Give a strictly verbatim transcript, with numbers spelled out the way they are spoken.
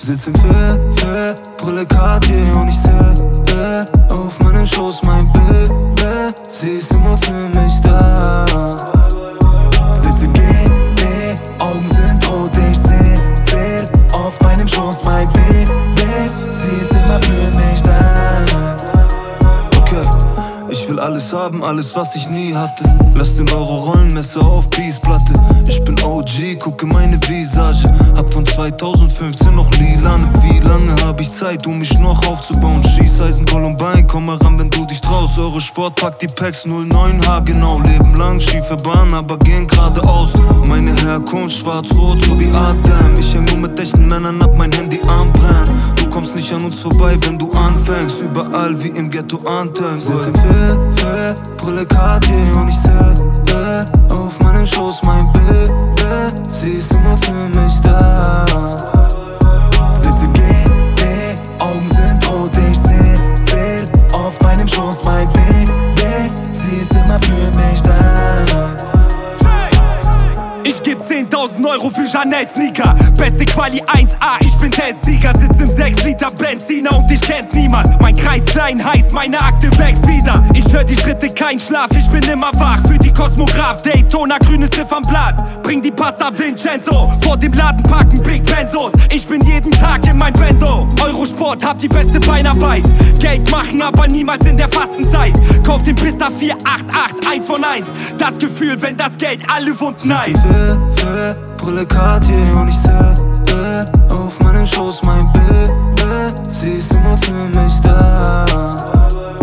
Sitz im Vier, Vier, Brille Cartier und ich sehe auf meinem Schoß mein Baby. Sie ist immer für mich da. Sitz im G D, Augen sind rot, ich zähl, zähl auf meinem Schoß mein Baby. Sie ist immer für mich da. Okay, ich will alles haben, alles was ich nie hatte. Lass den Euro rollen, Messer auf Peace-Platte. Ich bin O G, gucke meine Visage. Hab von zweitausendfünfzehn noch lilane. Wie lange hab ich Zeit, um mich noch aufzubauen? Schießeisen, Columbine, komm mal ran, wenn du dich traust. Eurosport, pack die Packs, null neun H genau. Leben lang, schiefe Bahn, aber gehen geradeaus. Meine Herkunft schwarz-rot, so wie Adem. Ich häng nur mit echten Männern, ab mein Handy anbrennt. Du kommst nicht an uns vorbei, wenn du anfängst. Überall wie im Ghetto Anthem. Sitz im Vier, Vier, Brille Cartier und ich zähl auf meinem Schoß mein Baby. Sie ist immer für mich da. Sitz im G D, Augen sind rot, ich zähl, zähl auf meinem Schoß mein Baby. Sie ist immer für mich da. Ich geb zehntausend Euro für Chanel Sneaker. Beste Quali eins A, ich bin Testsieger. Sitz im sechs Liter Benziner und dich kennt niemand. Mein Kreis klein heißt, meine Akte wächst wieder. Ich hör die Schritte, kein Schlaf, ich bin immer wach. Für die Kosmograph, Daytona, grünes Ziffernblatt. Bring die Pasta Vincenzo, vor dem Laden parken Big Benzos. Ich bin jeden Tag in mein Bendo. Eurosport, hab die beste Beinarbeit. Geld machen, aber niemals in der Fastenzeit. Kauf den Pista vier acht acht, eins von eins. Das Gefühl, wenn das Geld alle Wunden heilt. Vier, Vier, Brille Cartier und ich zähl auf meinem Schoß mein Baby. Sie ist immer für mich da.